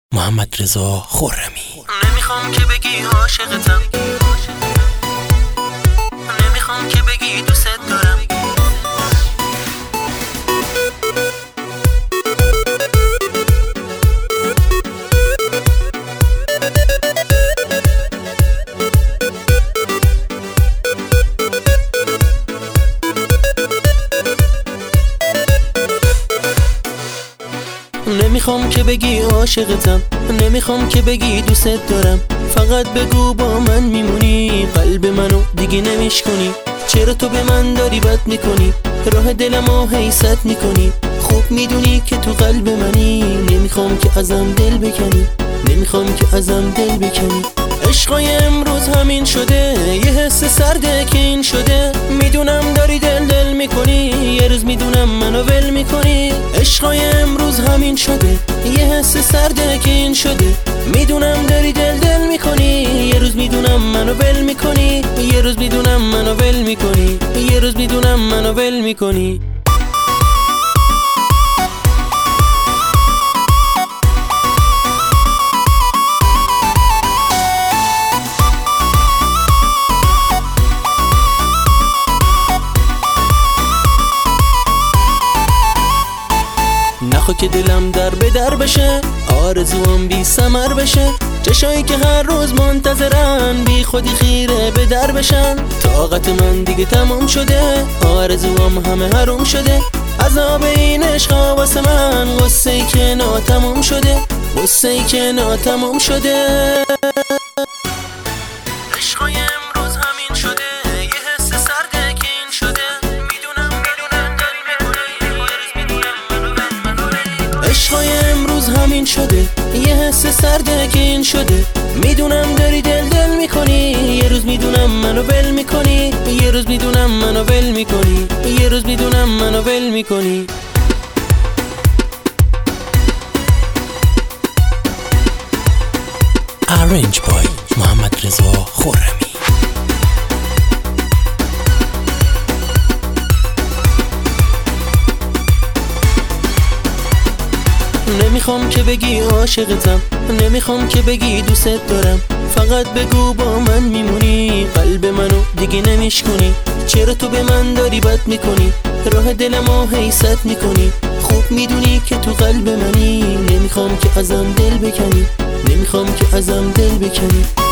محمد رضا خرمی. نمیخوام که بگی عاشقتم، نمیخوام که بگی دوست دارم. نمیخوام که بگی عاشقتم، نمیخوام که بگی دوست دارم. فقط بگو با من میمونی، قلب منو دیگه نمیشکنی. چرا تو به من داری بد میکنی، راه دلمو حیست میکنی. خوب میدونی که تو قلب منی، نمیخوام که ازم دل بکنی، نمیخوام که ازم دل بکنی. عشقای امروز همین شده، یه حس سرده که این شده. میدونم داری دل میکنی، یه روز میدونم منو ول میکنی. عشقای امروز همین شده، یه حس سرده که این شده. میدونم داری دل میکنی، یه روز میدونم منو ول میکنی. یه روز میدونم منو ول میکنی، یه روز میدونم منو ول میکنی. نخوا که دلم در به در بشه، آرزوام بی ثمر بشه. چشایی که هر روز منتظرن، بی خودی خیره به در بشن. طاقت من دیگه تمام شده، آرزوام همه حروم شده. عذاب این عشق واسه من، غصه‌ای که ناتمام شده، غصه‌ای که ناتمام شده. عشقای امروز همین شده، یه حس سرده که این شده. عشقای امروز همین شده، یه حس سرده که این شده. میدونم داری دل میکنی، یه روز میدونم منو ول میکنی. یه روز میدونم منو ول میکنی، یه روز میدونم منو ول میکنی. Arrange by محمد رضا خرمی. نمیخوام که بگی عاشقتم، نمیخوام که بگی دوست دارم. فقط بگو با من میمونی، قلب منو دیگه نمیشکنی. چرا تو به من داری بد میکنی، راه دلمو حیست میکنی. خوب میدونی که تو قلب منی، نمیخوام که ازم دل بکنی، نمیخوام که ازم دل بکنی.